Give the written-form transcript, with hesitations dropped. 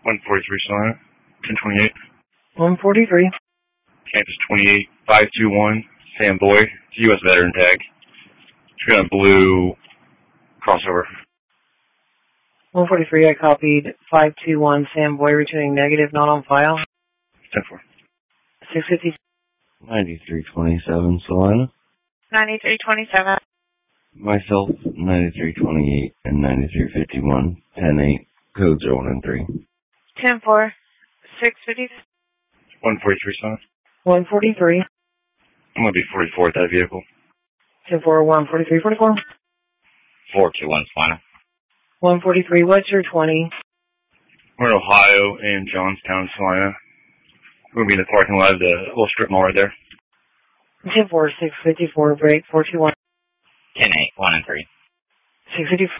143 Salina. 1028. 143. Campus 28. 521. Sam Boyd. U.S. veteran tag. It's got a blue crossover. 143, I copied 521 Sam Boyd returning negative, not on file. 10-4. 650. 9327 Salina. 9327. Myself, 9328 and 9351. 10-8. Codes are 1 and 3. 10-4. 650. 143 Salina. 143. I'm going to be 44 at that vehicle. 10-4, 143, 44. 421 Salina. 143, what's your 20? We're in Ohio in Johnstown, Salina. We're going to be in the parking lot of the little strip mall right there. 10-4, 654, break, 421. 10-8, 1 and 3. 654.